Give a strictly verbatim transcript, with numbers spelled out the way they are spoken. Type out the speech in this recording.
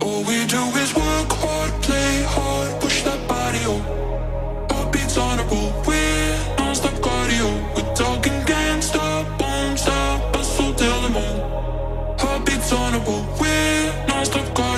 All we do is work hard, play hard, push that body on. Heartbeats on a roll, we're non-stop cardio. We're talking gangsta, bones up, hustle till the moon. Heartbeats on a roll, we're non-stop cardio.